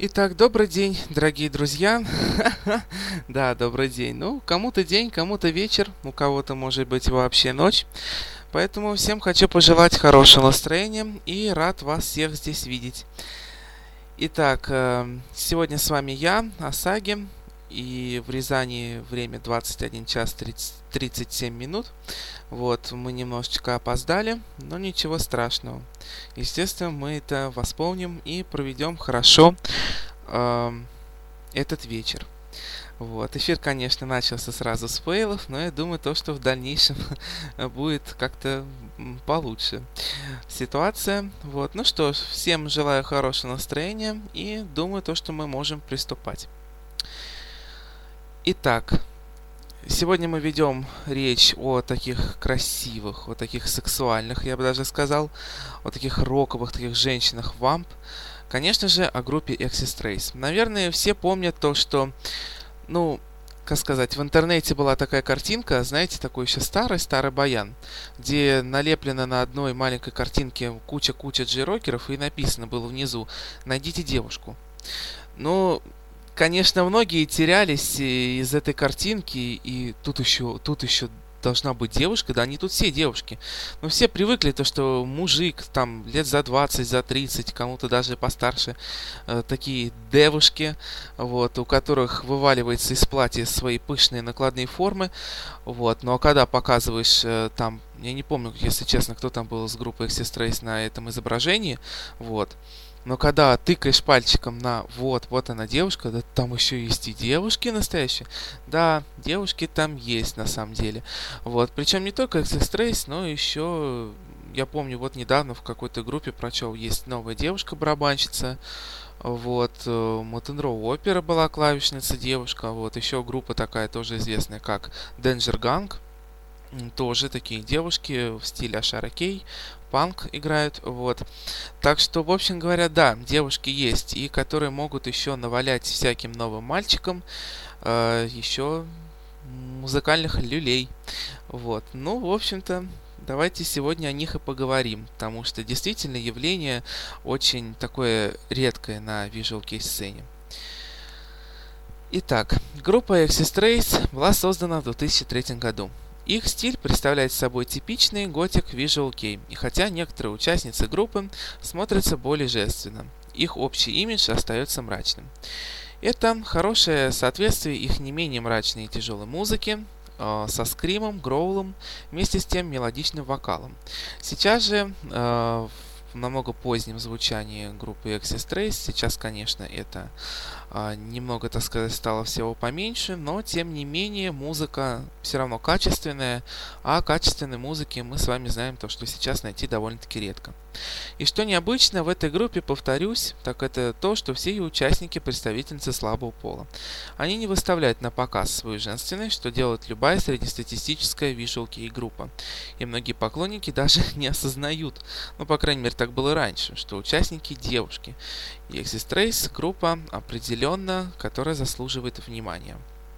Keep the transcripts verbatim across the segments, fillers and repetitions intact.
Итак, добрый день, дорогие друзья. Да, добрый день. Ну, кому-то день, кому-то вечер, у кого-то может быть вообще ночь. Поэтому всем хочу пожелать хорошего настроения и рад вас всех здесь видеть. Итак, э, сегодня с вами я, Асаги, и в Рязани время двадцать один час тридцать семь минут. Вот, мы немножечко опоздали, но ничего страшного. Естественно, мы это восполним и проведем хорошо э, этот вечер. Вот. Эфир, конечно, начался сразу с фейлов, но я думаю, то, что в дальнейшем будет как-то получше ситуация. Вот. Ну что ж, всем желаю хорошего настроения и думаю, то, что мы можем приступать. Итак, сегодня мы ведем речь о таких красивых, о таких сексуальных, я бы даже сказал, о таких роковых, таких женщинах вамп. Конечно же, о группе Exis Trace. Наверное, все помнят то, что, ну, как сказать, в интернете была такая картинка, знаете, такой еще старый-старый баян, где налеплено на одной маленькой картинке куча-куча джей-рокеров и написано было внизу «Найдите девушку». Ну, конечно, многие терялись из этой картинки, и тут еще, тут еще должна быть девушка, да, они тут все девушки. Но все привыкли, то, что мужик там лет за двадцать, за тридцать, кому-то даже постарше, э, такие девушки, вот, у которых вываливается из платья свои пышные накладные формы, вот. Но когда показываешь э, там, я не помню, если честно, кто там был с группы Exis Trace на этом изображении, вот. Но когда тыкаешь пальчиком на вот, вот она девушка, да там еще есть и девушки настоящие. Да, девушки там есть на самом деле. Вот, причем не только Exis Trace, но еще, я помню, вот недавно в какой-то группе прочел, есть новая девушка-барабанщица. Вот, Мотенроу Опера была клавишница девушка. Вот, еще группа такая тоже известная, как Danger Gang. Тоже такие девушки в стиле Ашара Кей, панк играют, вот. Так что, в общем говоря, да, девушки есть, и которые могут еще навалять всяким новым мальчикам э, еще музыкальных люлей. Вот. Ну, в общем-то, давайте сегодня о них и поговорим, потому что действительно явление очень такое редкое на Visual Kei сцене. Итак, группа Exis Trace была создана в две тысячи третьем году. Их стиль представляет собой типичный готик Visual Kei, и хотя некоторые участницы группы смотрятся более женственно, их общий имидж остается мрачным. Это хорошее соответствие их не менее мрачной и тяжелой музыке, э, со скримом, гроулом, вместе с тем мелодичным вокалом. Сейчас же э, в намного позднем звучании группы Exis Trace, сейчас, конечно, это а, немного, так сказать, стало всего поменьше, но тем не менее музыка все равно качественная, а качественной музыки мы с вами знаем то, что сейчас найти довольно-таки редко. И что необычно в этой группе, повторюсь, так это то, что все ее участники представительницы слабого пола. Они не выставляют на показ свою женственность, что делает любая среднестатистическая Visual Kei группа. И многие поклонники даже не осознают, ну, по крайней мере, так было раньше, что участники девушки. И Exis Trace группа определенно, которая заслуживает внимания.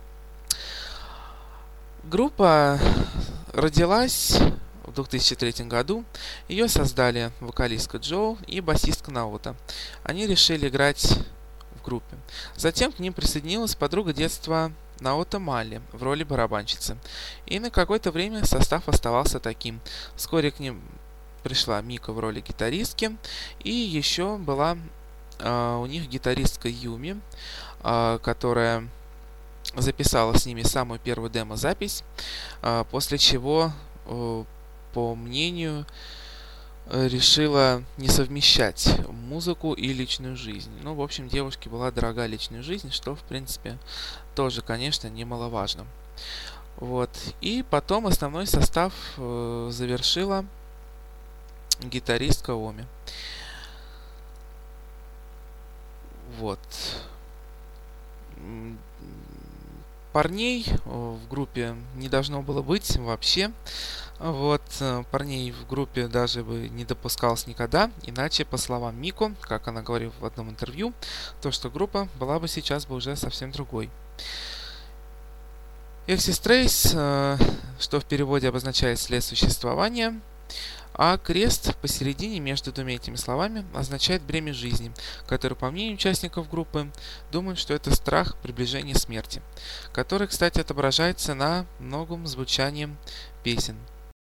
Группа родилась в две тысячи третьем году. Ее создали вокалистка Джоу и басистка Наота. Они решили играть в группе. Затем к ним присоединилась подруга детства Наота Мали в роли барабанщицы. И на какое-то время состав оставался таким. Вскоре к ним пришла Мика в роли гитаристки. И еще была э, у них гитаристка Юми, э, которая записала с ними самую первую демо-запись, э, после чего э, по мнению, решила не совмещать музыку и личную жизнь. Ну, в общем, девушке была дорога личная жизнь, что, в принципе, тоже, конечно, немаловажно. Вот. И потом основной состав э, завершила гитаристка Оми. Вот. Парней в группе не должно было быть вообще. Вот, парней в группе даже бы не допускалось никогда, иначе, по словам Мико, как она говорила в одном интервью, то, что группа была бы сейчас бы уже совсем другой. Exis Trace, что в переводе обозначает след существования, А крест посередине между двумя этими словами означает бремя жизни, который, по мнению участников группы, думают, что это страх приближения смерти, который, кстати, отображается на многом звучании песен.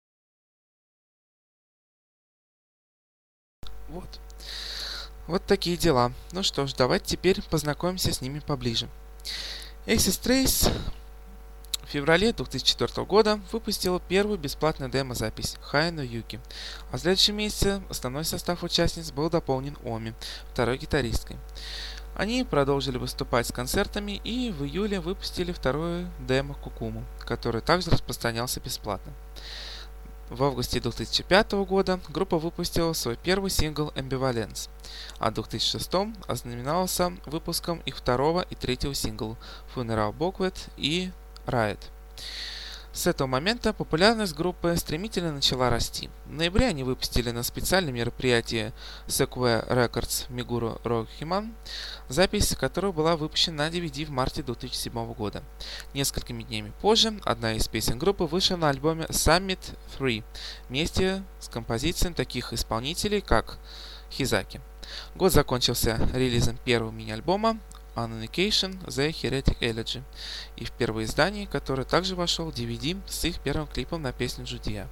Вот. Вот такие дела. Ну что ж, давайте теперь познакомимся с ними поближе. Aces Trace в феврале две тысячи четвёртого года выпустила первую бесплатную демо-запись Haya no Yuki, а в следующем месяце основной состав участниц был дополнен Оми, второй гитаристкой. Они продолжили выступать с концертами и в июле выпустили вторую демо Кукуму, который также распространялся бесплатно. В августе две тысячи пятого года группа выпустила свой первый сингл Ambivalence, а в две тысячи шестом ознаменовался выпуском их второго и третьего сингла Funeral Booklet и Riot. С этого момента популярность группы стремительно начала расти. В ноябре они выпустили на специальном мероприятии Sequoia Records Meguro Rockhiman запись, которая была выпущена на ди ви ди в марте две тысячи седьмого года. Несколькими днями позже одна из песен группы вышла на альбоме Summit три вместе с композициями таких исполнителей, как Хизаки. Год закончился релизом первого мини-альбома Unification The Heretic Elegy и в первое издание, которое также вошел в ди ви ди с их первым клипом на песню Judia.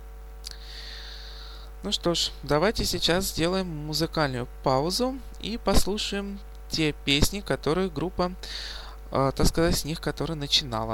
Ну что ж, давайте сейчас сделаем музыкальную паузу и послушаем те песни, которые группа, э, так сказать, с них, которые начинала.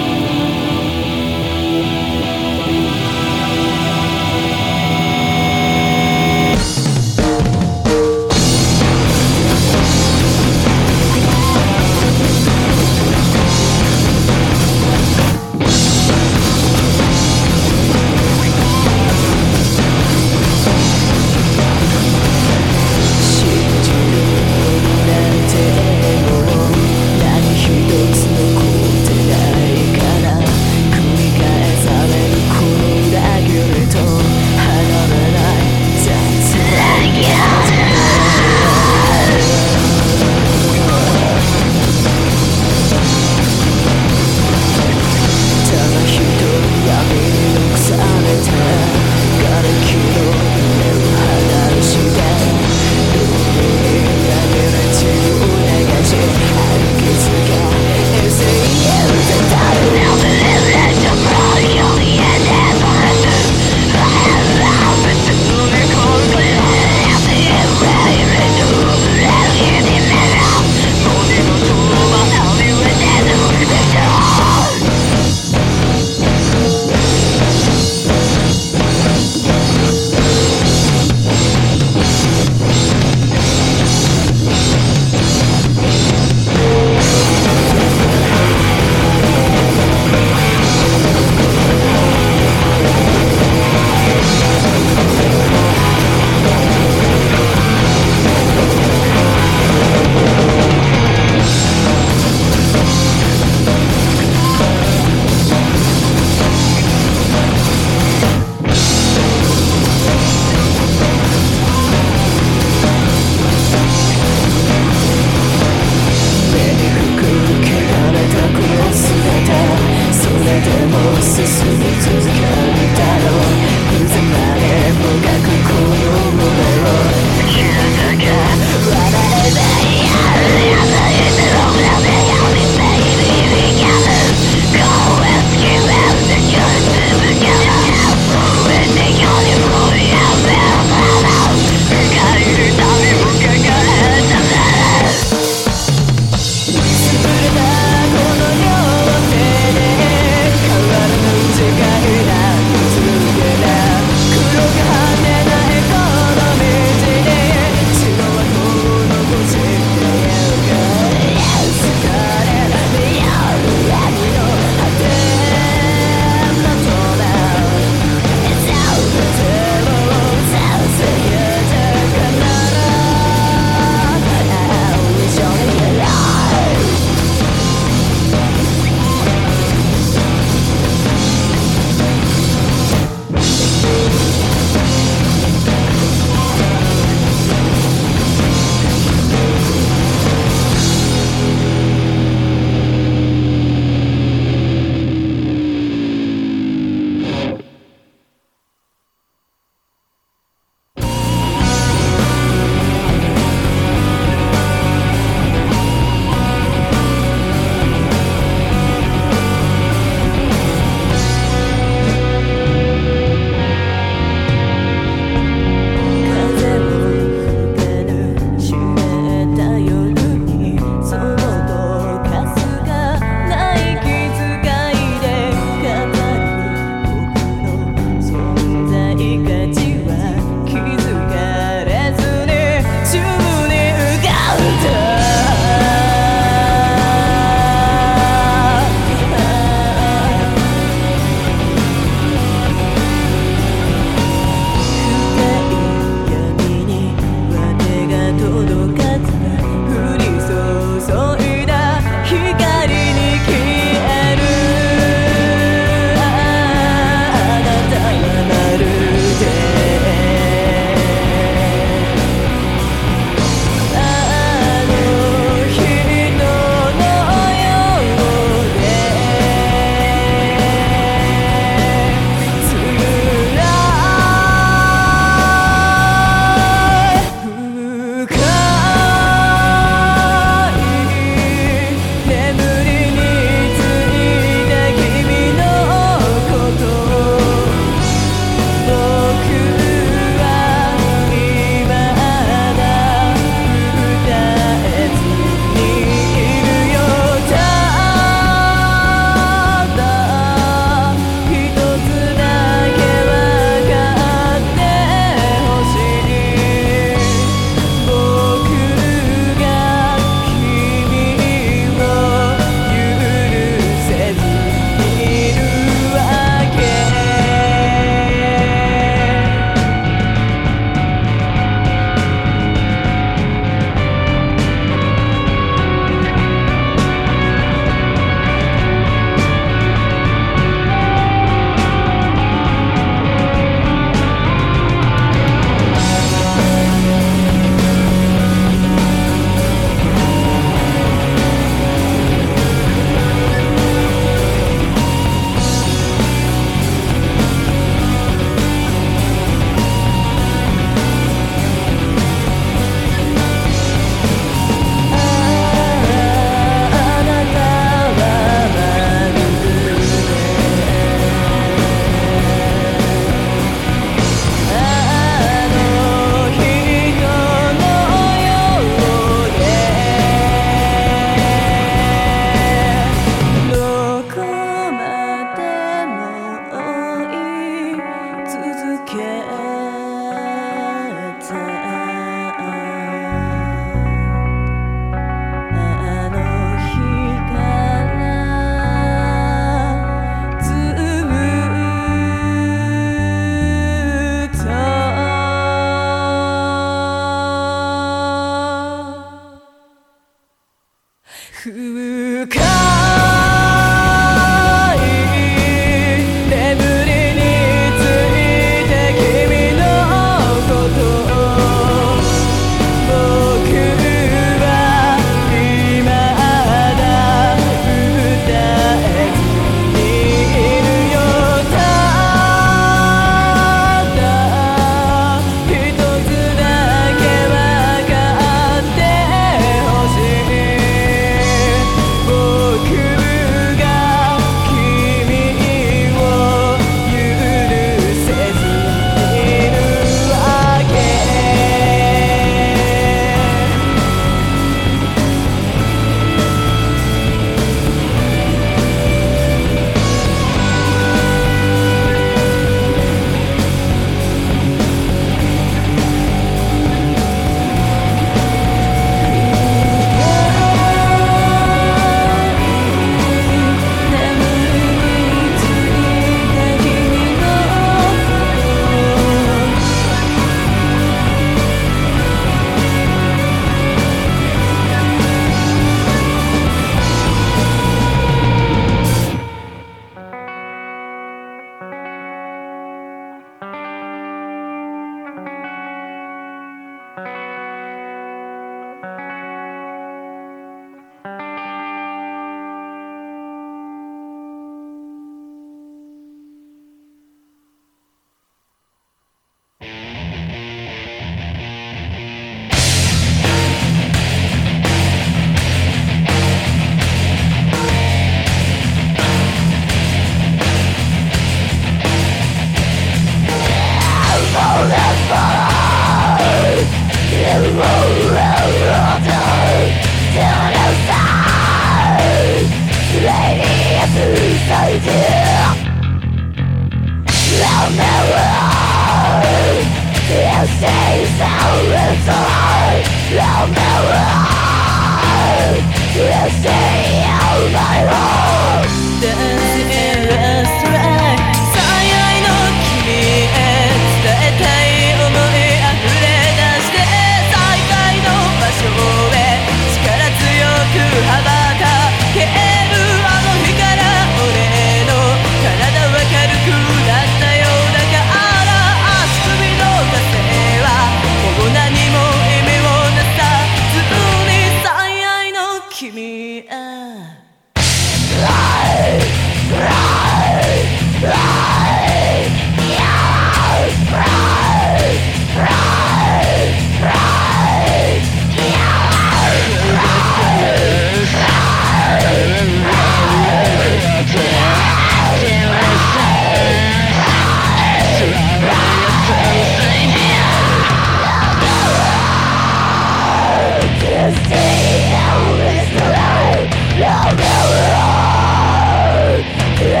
Yeah.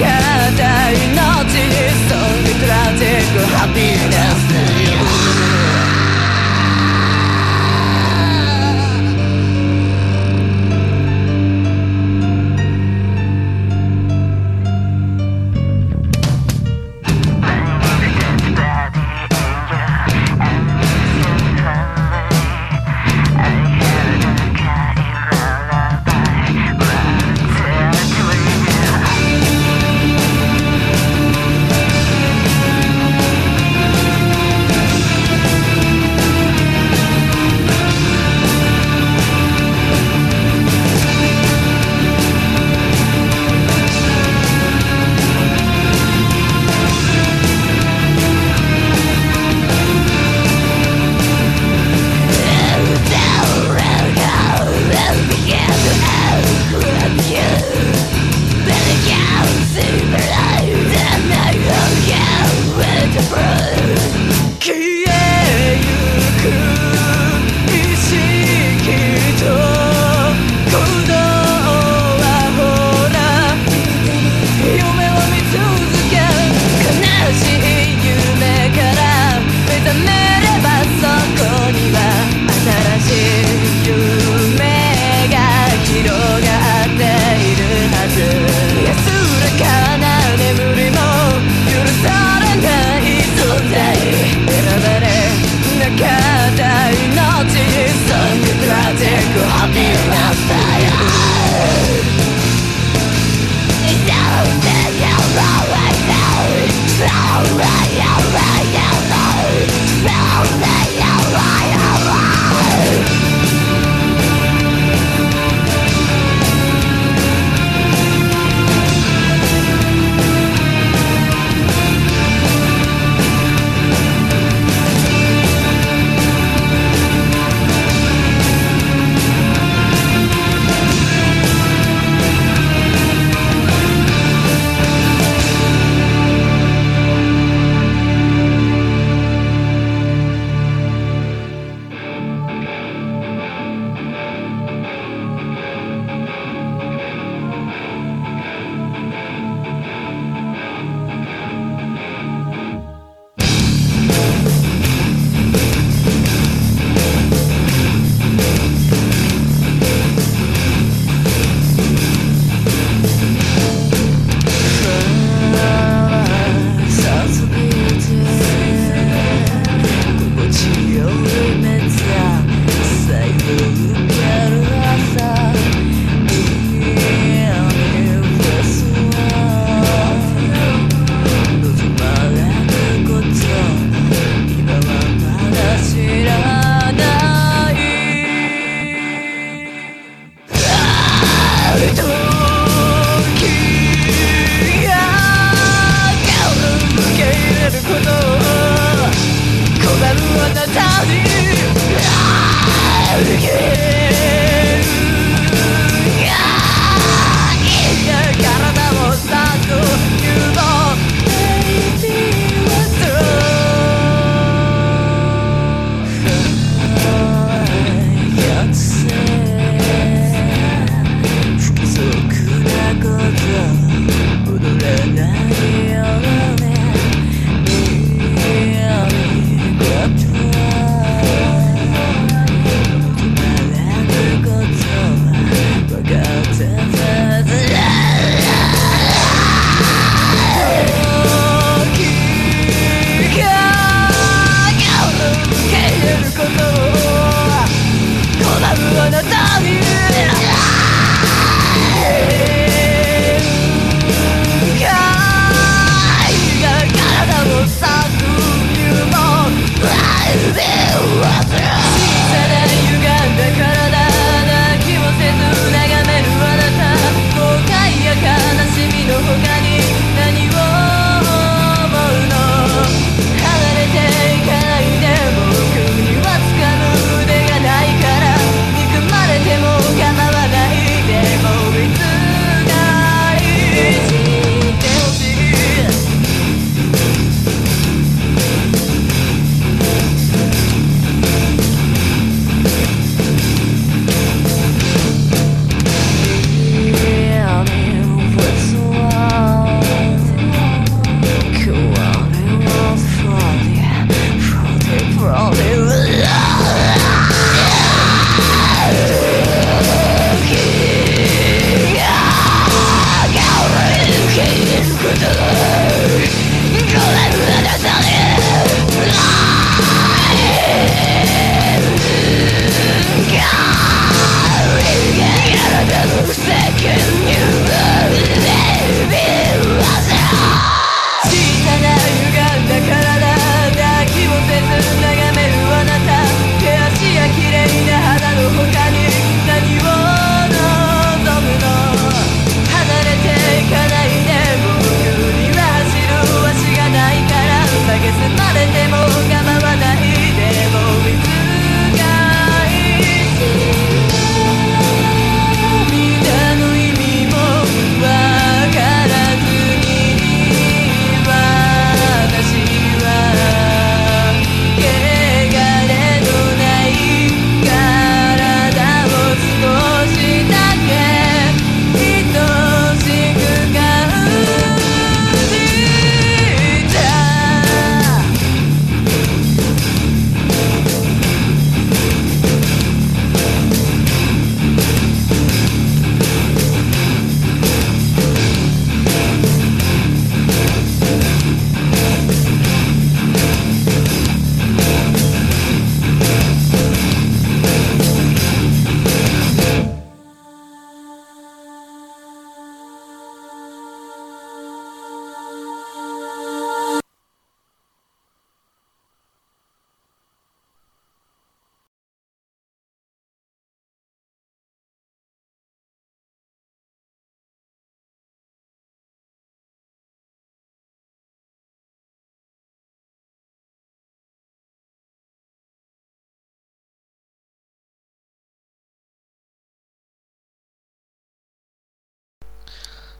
た命にそぎトラジックハピネス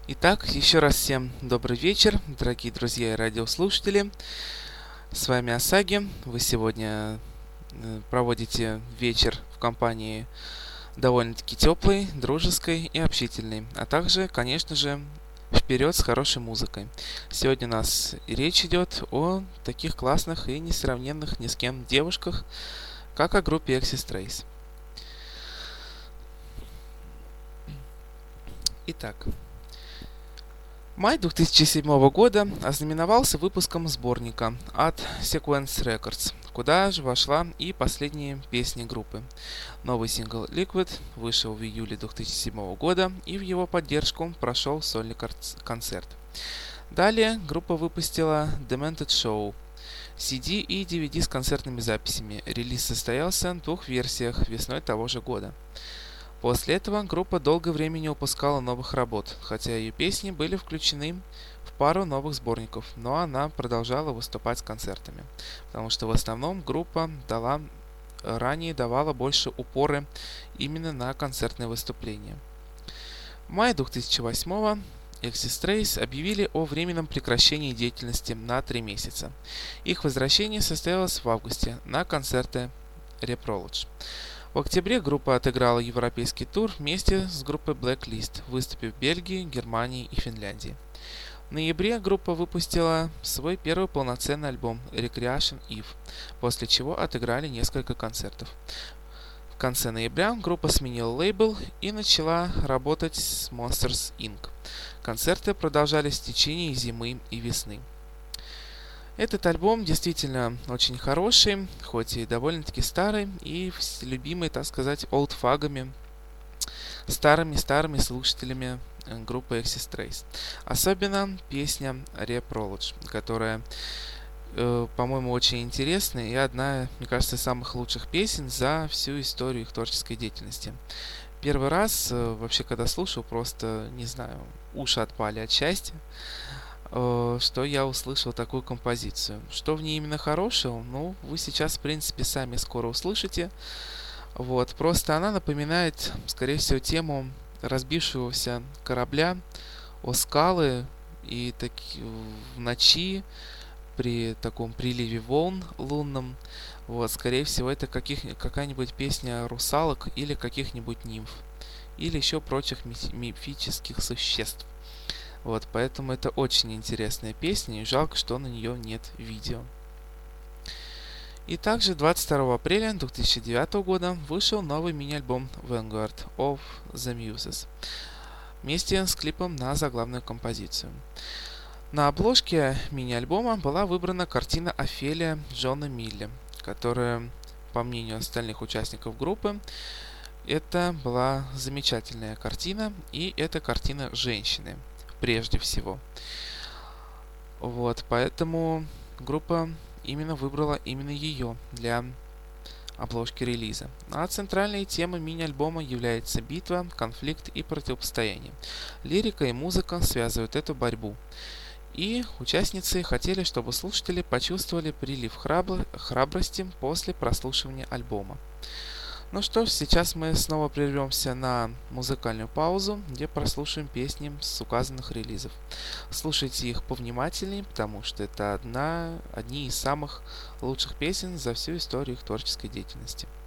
Итак, еще раз всем добрый вечер, дорогие друзья и радиослушатели. С вами Асаги. Вы сегодня проводите вечер в компании довольно-таки теплой, дружеской и общительной. А также, конечно же, вперед с хорошей музыкой. Сегодня у нас речь идет о таких классных и несравненных ни с кем девушках, как о группе Exis Trace. Итак, май две тысячи седьмого года ознаменовался выпуском сборника от Sequence Records, куда же вошла и последние песни группы. Новый сингл Liquid вышел в июле две тысячи седьмого года, и в его поддержку прошел сольный концерт. Далее группа выпустила Demented Show, си ди и ди ви ди с концертными записями. Релиз состоялся в двух версиях весной того же года. После этого группа долгое время не выпускала новых работ, хотя ее песни были включены в пару новых сборников, но она продолжала выступать с концертами, потому что в основном группа дала, ранее давала больше упоры именно на концертные выступления. В мае две тысячи восьмого Exis Trace объявили о временном прекращении деятельности на три месяца. Их возвращение состоялось в августе на концерте Reprologue. В октябре группа отыграла европейский тур вместе с группой Blacklist, выступив в Бельгии, Германии и Финляндии. В ноябре группа выпустила свой первый полноценный альбом Recreation Eve, после чего отыграли несколько концертов. В конце ноября группа сменила лейбл и начала работать с Monsters инк. Концерты продолжались в течение зимы и весны. Этот альбом действительно очень хороший, хоть и довольно-таки старый, и любимый, так сказать, олдфагами, старыми-старыми слушателями группы Exis Trace. Особенно песня Reprologue, которая, э, по-моему, очень интересная и одна, мне кажется, из самых лучших песен за всю историю их творческой деятельности. Первый раз, э, вообще, когда слушал, просто, не знаю, уши отпали от счастья, что я услышал такую композицию. Что в ней именно хорошего, ну, вы сейчас, в принципе, сами скоро услышите. Вот, просто она напоминает, скорее всего, тему разбившегося корабля о скалы, и таки в ночи при таком приливе волн лунном. Вот, скорее всего, это каких, какая-нибудь песня русалок или каких-нибудь нимф, или еще прочих мифических существ. Вот, поэтому это очень интересная песня, и жалко, что на нее нет видео. И также двадцать второго апреля две тысячи девятого года вышел новый мини-альбом Vanguard of the Muses вместе с клипом на заглавную композицию. На обложке мини-альбома была выбрана картина Офелия Джона Милли, которая, по мнению остальных участников группы, это была замечательная картина, и это картина женщины прежде всего. Вот, поэтому группа именно выбрала именно ее для обложки релиза. А центральной темой мини-альбома является битва, конфликт и противостояние. Лирика и музыка связывают эту борьбу. И участницы хотели, чтобы слушатели почувствовали прилив храбро- храбрости после прослушивания альбома. Ну что ж, сейчас мы снова прервемся на музыкальную паузу, где прослушаем песни с указанных релизов. Слушайте их повнимательнее, потому что это одна, одни из самых лучших песен за всю историю их творческой деятельности.